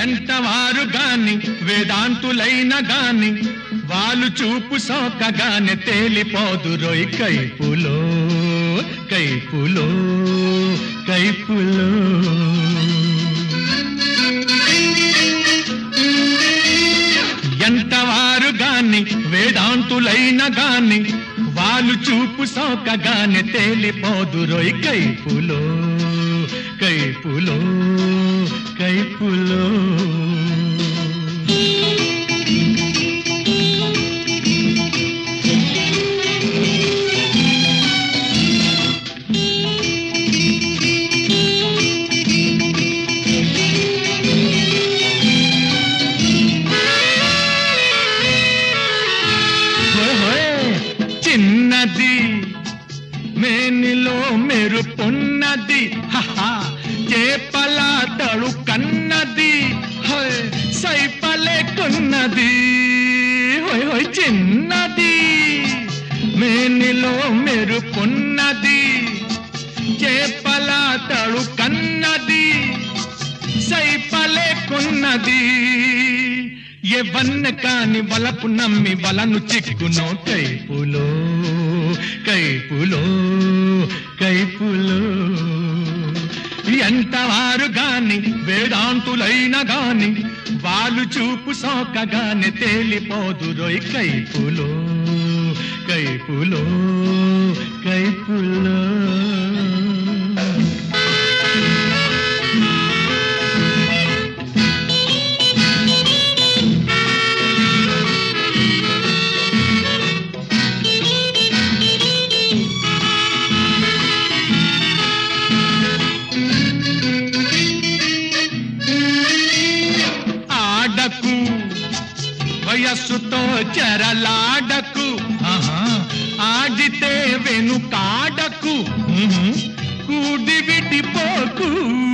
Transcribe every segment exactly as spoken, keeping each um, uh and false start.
ఎంతవారు గాని వేదాంతులైన గాని వాళ్ళు చూపు సోకగానే తేలిపోదురోయ్ కైపులో కైపులో కైపులో. ఎంతవారు గాని వేదాంతులైన గాని వాళ్ళు చూపు సోకగానే తేలిపోదురోయ్ కైపులో కైపులో కైపులో. చిన్నది మేనిలో మెరుపున్నది చేపల తడు కన్నది సైపలే కొన్నది. హోయ్ హోయ్ చిన్నది మేనిలో మెరుపున్నది చేపల తడు కన్నది సైపలే కొన్నది. ఎవన్న కాని వలపు నమ్మి వలను చిక్కునో కైపులో కైపులో కైపులో. ఎంతవారు గాని వేదాంతులైన గాని వాళ్ళు చూపు సోకగానే తేలిపోదురోయ్ కైపులో కైపులో కైపులో. వయస్సుతో చెరలాడకు ఆడితే వెనుకాడకు కూడి విడిపోకు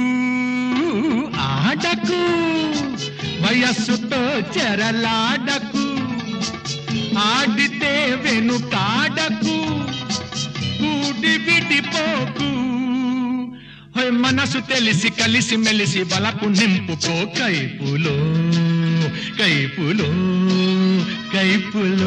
ఆడకు. వయస్సుతో చెరలాడకు ఆడితే వెనుకాడకు కూడి విడిపోకు. మనసు తెలిసి కలిసి మెలిసి బలపు నింపుకో కైపులో కైపులో కైపులో.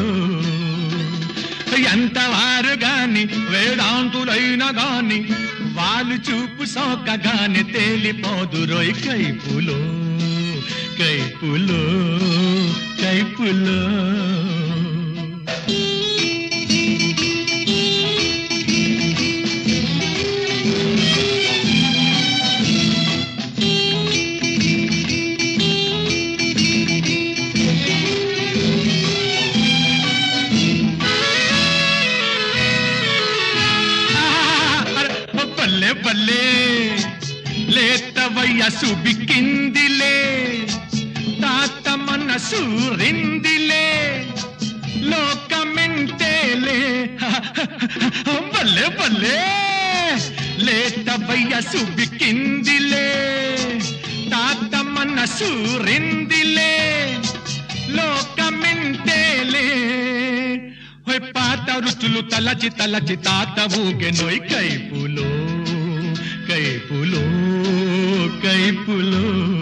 ఎంతవారు గాని వేదాంతులైన గాని వాళ్ళు చూపు సోకగానే తేలిపోదురోయ్ కైపులో కైపులో కైపులో. బల్లే బల్లే లేత వయసు బిక్కిందిలే తాత మనసు రిందిలే లోకమెంటేలే. బల్లే బల్లే లేత వయసు బిక్కిందిలే తాత మనసు రిందిలే లోకమెంటేలే. పాత రుచులు తలచి తలచి తాత ఊగెనోయ్ కైపులో కైపులో కైపులో.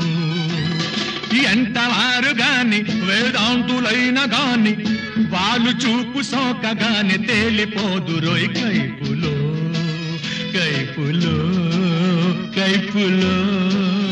ఎంతవారు గాని వేదాంతులైన గాని వాళ్ళు చూపు సోకగానే తేలిపోదురోయ్ కైపులో కైపులో కైపులో.